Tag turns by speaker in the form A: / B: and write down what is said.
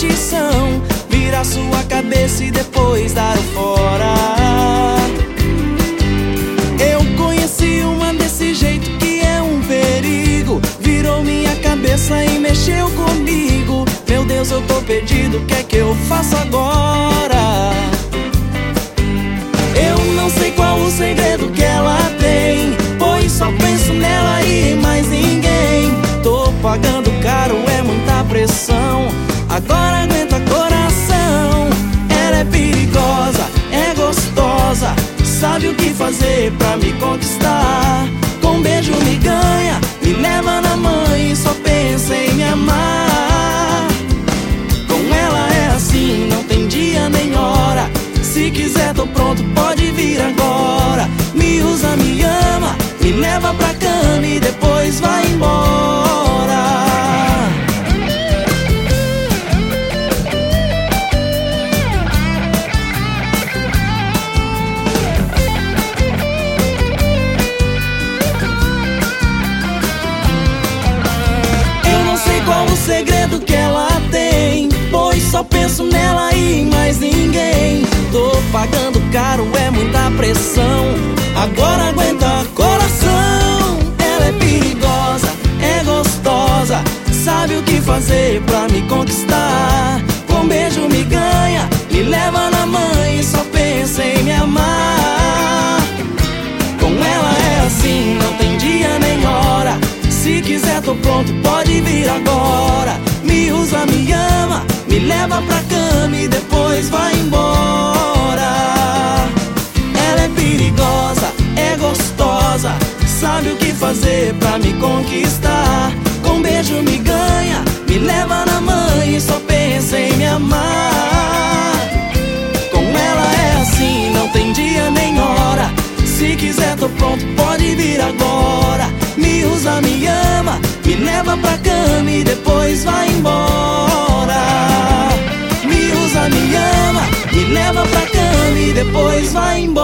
A: posição, virar sua cabeça e depois dar o fora. Eu conheci uma desse jeito que é um perigo, virou minha cabeça e mexeu comigo. Meu Deus, eu tô perdido, o que é que eu faço agora? Eu não sei qual o segredo que ela tem, pois só penso nela e mais ninguém. Tô pagando caro, é muita pressão, agora aguenta coração. Ela é perigosa, é gostosa, sabe o que fazer pra me conquistar. Com um beijo me ganha, me leva na mão e só pensa em me amar. Com ela é assim, não tem dia nem hora, se quiser tô pronto, pode vir agora. Me usa, me ama, me leva pra cama e depois vai embora. Eu não sei qual o segredo que ela tem, pois só penso nela e em mais ninguém. Tô pagando caro, é muita pressão, agora aguenta coração. Ela é perigosa, é gostosa, sabe o que fazer pra me conquistar. Com um beijo me ganha, me leva na mão e só pensa em me amar. Com ela é assim, não tem dia nem hora, se quiser tô pronto, pode vir agora. Me usa, me ama, me leva pra cama e depois vai embora. Ela é perigosa, é gostosa, sabe o que fazer pra me conquistar. Com um beijo me ganha, me leva na mão e só pensa em me amar. Com ela é assim, não tem dia nem hora, se quiser tô pronto, pode vir agora. Me usa, me ama, me leva pra cama e depois vai embora. Me usa, me ama, me leva pra cama e depois vai embora.